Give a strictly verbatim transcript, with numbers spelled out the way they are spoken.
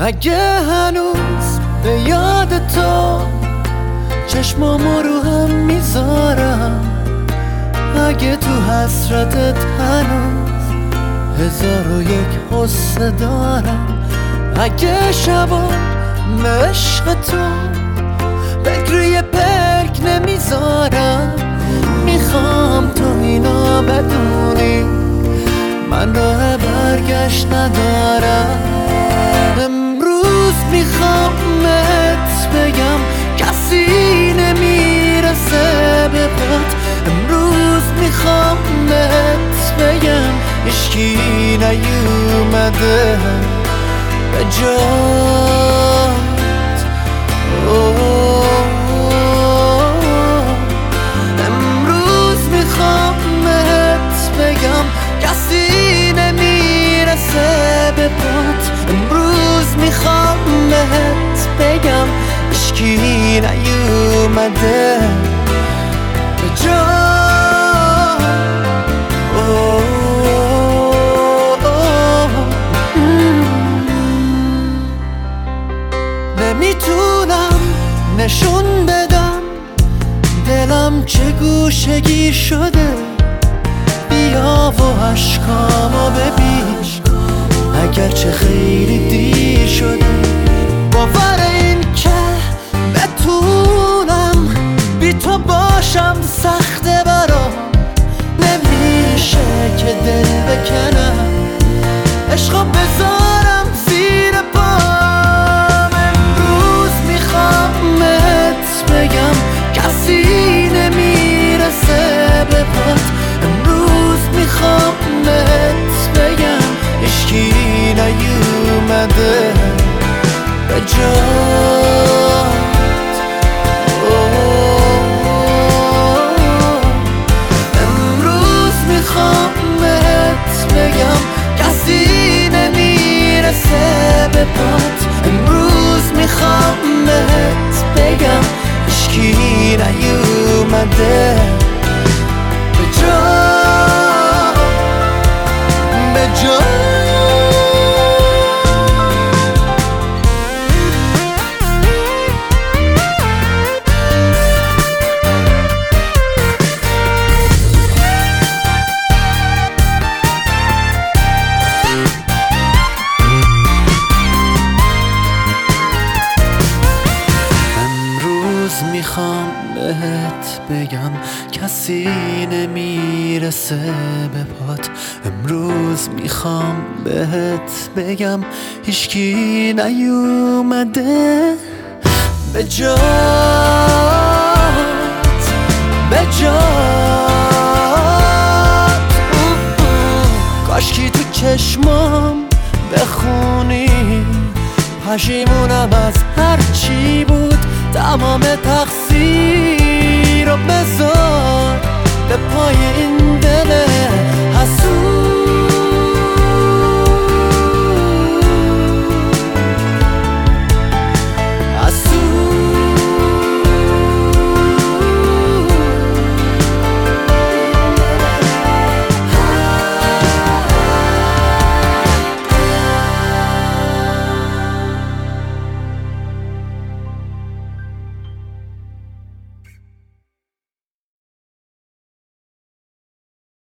اگه هنوز به یاد تو چشمامو رو هم میذارم، اگه تو حسرتت هنوز هزار و یک حسه دارم، اگه شبا عشق تو پلک روی پلک نمیذارم، میخوام تو اینا بدونی من راه برگشت ندارم. امروز میخوام بهت بگم کسی نمیرسه به پات، امروز میخوام بهت بگم هیچکی نیومده به جات. امروز میخوام بهت بگم کسی نمیرسه به پات، امروز میخوام بهت بگم هیچکی نیومده به جات. نمیتونم نشون بدم دلم چه گوشگیر شده، بیا و عشقامو ببین اگرچه خیلی دیر شده. باور این که بتونم بی تو باشم سخته برام، نمیشه که دل بکنم عشقا بذارم زیر پام. امروز میخوام بهت بگم کسی نمیرسه به پات، امروز میخوام بهت بگم هیچکی نیومده به جات. امروز میخوام بهت بگم کسی نمیرسه به پات، امروز میخوام بهت بگم هیچکی نیومده به جات به جات. میخوام بهت بگم کسی نمیرسه به پات، امروز میخوام بهت بگم هیچکی نیومده به جات به جات. کاشکی تو چشمام بخونی پشیمونم از هر چی بود، تمام تقصیر رو بذار به پای این دل